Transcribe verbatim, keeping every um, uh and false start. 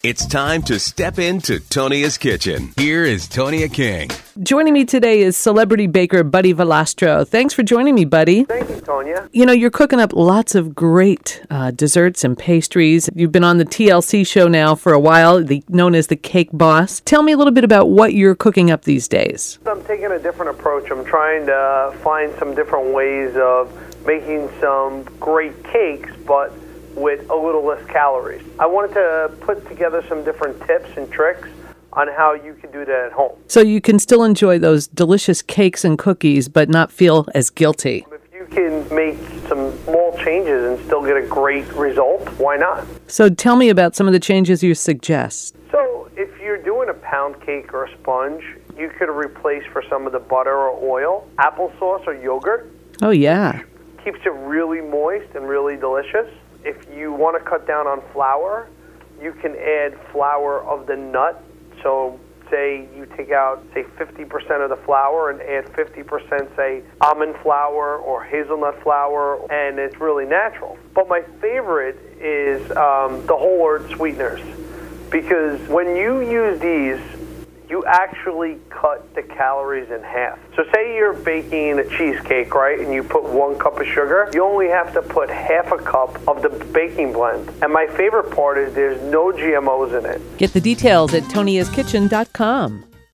It's time to step into Tonia's kitchen. Here is Tonia King. Joining me today is celebrity baker Buddy Valastro. Thanks for joining me, Buddy. Thank you, Tonia. You know, you're cooking up lots of great uh, desserts and pastries. You've been on the T L C show now for a while, the, known as the Cake Boss. Tell me a little bit about what you're cooking up these days. I'm taking a different approach. I'm trying to find some different ways of making some great cakes, but with a little less calories. I wanted to put together some different tips and tricks on how you can do that at home. So you can still enjoy those delicious cakes and cookies, but not feel as guilty. If you can make some small changes and still get a great result, why not? So tell me about some of the changes you suggest. So if you're doing a pound cake or a sponge, you could replace for some of the butter or oil, applesauce or yogurt. Oh, yeah. Keeps it really moist and really delicious. If you want to cut down on flour, you can add flour of the nut. So say you take out, say, fifty percent of the flour and add fifty percent, say, almond flour or hazelnut flour, and it's really natural. But my favorite is um, the whole earth sweeteners, because when you use these, you actually cut the calories in half. So say you're baking a cheesecake, right, and you put one cup of sugar, you only have to put half a cup of the baking blend. And my favorite part is there's no G M Os in it. Get the details at tonias kitchen dot com.